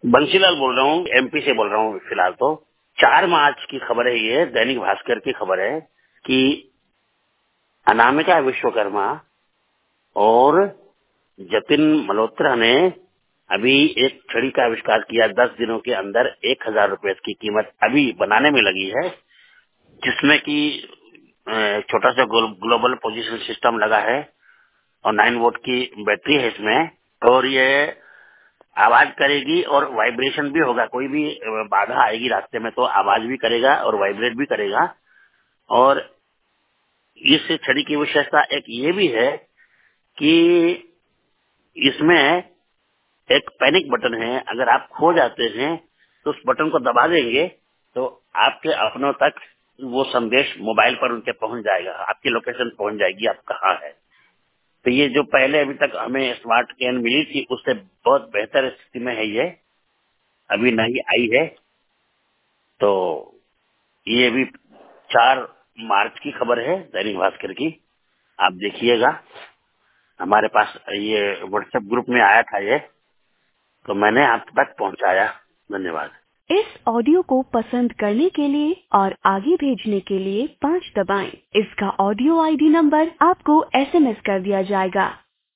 बंसीलाल बोल रहा हूँ, एमपी से बोल रहा हूँ फिलहाल तो। 4 मार्च की खबर है, ये दैनिक भास्कर की खबर है कि अनामिका विश्वकर्मा और जतिन मल्होत्रा ने अभी एक छड़ी का आविष्कार किया। 10 दिनों के अंदर 1,000 रुपए की कीमत अभी बनाने में लगी है, जिसमें कि छोटा सा ग्लोबल पोजीशन सिस्टम लगा है और 9 वोल्ट की बैटरी है इसमें। और ये आवाज करेगी और वाइब्रेशन भी होगा। कोई भी बाधा आएगी रास्ते में तो आवाज भी करेगा और वाइब्रेट भी करेगा। और इस छड़ी की विशेषता एक ये भी है कि इसमें एक पैनिक बटन है। अगर आप खो जाते हैं तो उस बटन को दबा देंगे तो आपके अपनों तक वो संदेश मोबाइल पर उनके पहुंच जाएगा, आपकी लोकेशन पहुंच जाएगी, आप कहाँ है। तो ये जो पहले अभी तक हमें स्मार्ट कैन मिली थी उससे बहुत बेहतर स्थिति में है। ये अभी नई आई है। तो ये भी 4 मार्च की खबर है दैनिक भास्कर की। आप देखिएगा, हमारे पास ये व्हाट्सएप ग्रुप में आया था ये, तो मैंने आप तक पहुंचाया। धन्यवाद। इस ऑडियो को पसंद करने के लिए और आगे भेजने के लिए 5 दबाएं। इसका ऑडियो आईडी नंबर आपको एसएमएस कर दिया जाएगा।